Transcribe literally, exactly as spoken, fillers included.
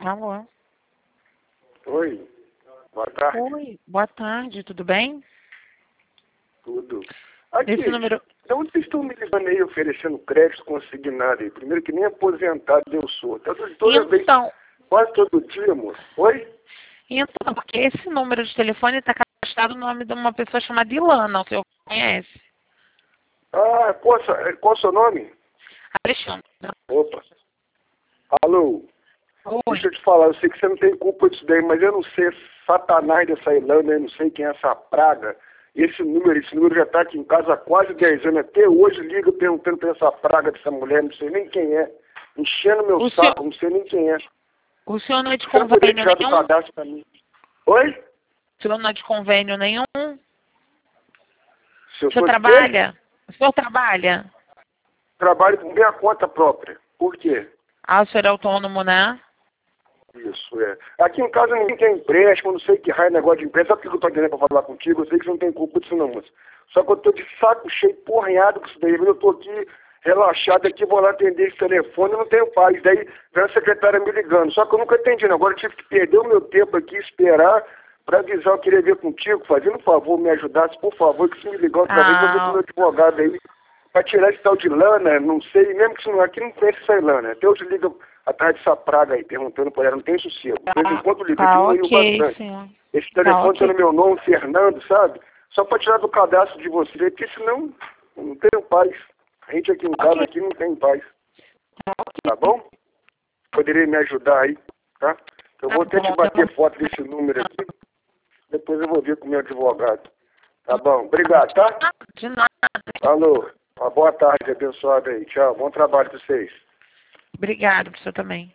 Alô? Oi, boa tarde. Oi, boa tarde, tudo bem? Tudo. Aqui, Esse número... de onde vocês estão me ligando aí oferecendo crédito consignado aí? Primeiro que nem aposentado eu sou. Toda, toda Então, vez, quase todo dia, moço. Oi? então, porque esse número de telefone está cadastrado no nome de uma pessoa chamada Ilana, o senhor conhece? Ah, qual, qual o seu nome? Alexandre. Opa. Alô? Oi. Deixa eu te falar, eu sei que você não tem culpa disso daí, mas eu não sei, satanás dessa Ilana, eu não sei quem é essa praga. Esse número, esse número já está aqui em casa há quase dez anos. Até hoje liga perguntando para essa praga dessa mulher, não sei nem quem é. Enchendo meu O saco, senhor... não sei nem quem é. O senhor não é de Você não poderia convênio tirar do nenhum? cadastro para mim? Oi? O senhor não é de convênio nenhum? Se eu O senhor sou de quê? trabalha? O senhor trabalha? Trabalho por minha conta própria. Por quê? Ah, o senhor é autônomo, né? Isso, é. Aqui em casa ninguém tem empréstimo, não sei que raio negócio de empréstimo. Sabe o que eu tô querendo pra falar contigo? Eu sei que você não tem culpa disso não, moço. Só que eu tô de saco cheio, porreado com isso daí. Eu tô aqui relaxado aqui, vou lá atender esse telefone e não tenho paz. Daí vem a secretária me ligando. Só que eu nunca atendi, não. Agora eu tive que perder o meu tempo aqui, esperar pra avisar. Eu queria ver contigo, fazendo um favor, me ajudasse, por favor, que se me ligar outra vez, vou ver com o meu Ah, advogado aí. Pra tirar esse tal de lana, não sei, mesmo que isso não, aqui não conhece essa lana. Até hoje liga atrás dessa praga aí, perguntando por ela, não tem sossego. De vez em tá, quando liga, tá diminuiu ok, bastante. senhor. Esse Tá telefone tá no ok. meu nome, Fernando, sabe? Só pra tirar do cadastro de você, porque senão não tenho paz. A gente aqui em Tá casa ok. aqui não tem paz, Tá ok. tá bom? Poderia me ajudar aí, tá? Eu Tá vou até te bom, bater tá foto desse número aqui, depois eu vou ver com o meu advogado. Tá bom, obrigado, tá? de nada. Alô, uma boa tarde, abençoada aí. Tchau, bom trabalho pra vocês. Obrigado, pro senhor também.